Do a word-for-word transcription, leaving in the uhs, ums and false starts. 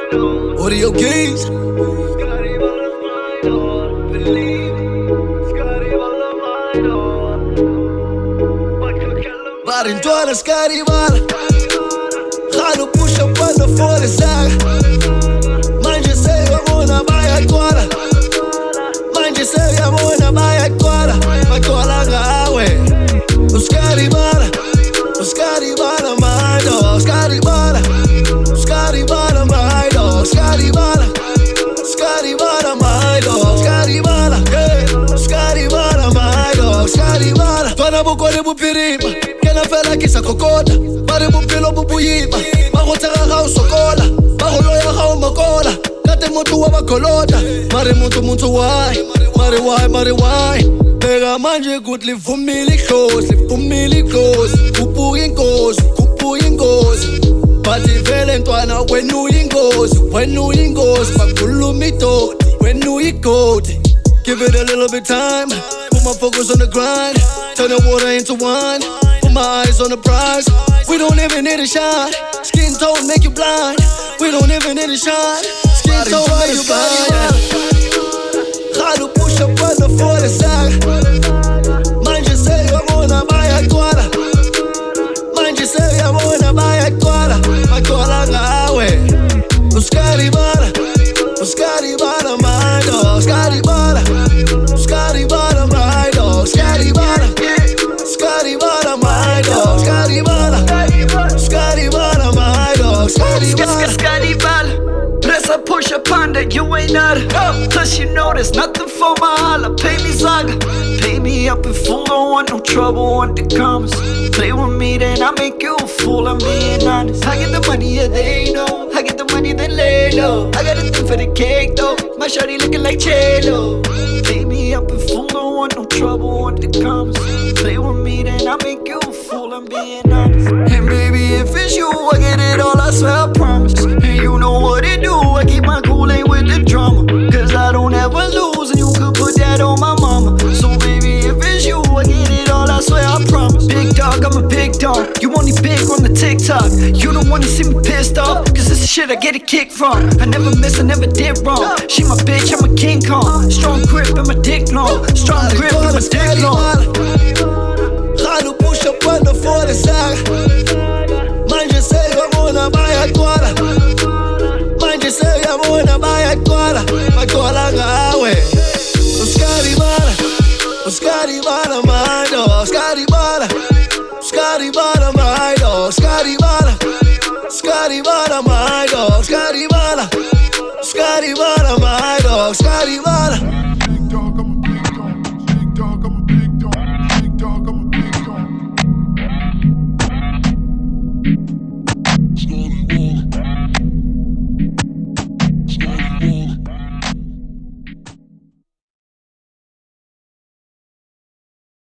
Audio keys. Barintwana skaribala Khalo push up on the phone saga Manje seyabona bayagcwala Manje seyabona bayagcwala Bagcwala ngawe Uskaribala Uskaribala my dog Uskaribala Uskaribala my dog Uskaribala Uskaribala my dog Uskaribala Uskaribala my dog Uskaribala Twana bukwane bupirima Kena fela kisa kokota Bari bupilo bupuyima Mago tega gao sokola Mago loya gao makola Kate mutu waba kolota Mare mutu mutu wai Mare wai mare wai Pega manje good livumili close Livumili close Kupu ingozi Kupu ingozi Bati vele ntwana wenu ingozi Wenu ingozi Bakulu mitoti Wenu ikoti Give it a little bit time Put my focus on the grind Turn the water into wine Put my eyes on the prize We don't even need a shot Skin tone make you blind We don't even need a shot Skin tone make you blind Khalo push up on the forty saga Manje seyabona bayagcwala Manje seyabona bayagcwala Bagcwala ngawe Uskaribala Uskaribala my dog Uskaribala Uskaribala my dog Uskaribala Uskaribala my dog Uskaribala Uskaribala my dog Uskaribala Uskaribala Press up, push up on that, you ain't nada Plus you know there's nothing for my holla Pay me zaga Pay me up in full, don't want no trouble, want the commas Play with me then I make you a fool, I'm being honest I get the money, yeah they know I get the money, then lay low I got a thing for the cake though My shawty looking like J-Lo Pay me up in full, don't want no trouble, want the commas Play with me then I make you a fool, I'm being honest And baby if it's you, I get it all, I swear I promise And you know what it do, I keep my cool, ain't with the drama Cause I don't ever lose, and you could put that on my mama So baby if it's you, I get it all, I swear I promise Big dog, I'm a big dog, you only big on the TikTok You don't wanna see me pissed off, cause this is shit I get a kick from I never miss, I never did wrong She my bitch, I'm a King Kong Strong grip and my dick long Strong grip and my dick long Khalo push up on the forty saga Manje seyabona bayagcwala Manje seyabona bayagcwala Bagcwala ngawe Uskaribala Uskaribala my dog Uskaribala Uskaribala my dog Uskaribala Uskaribala my dog Uskaribala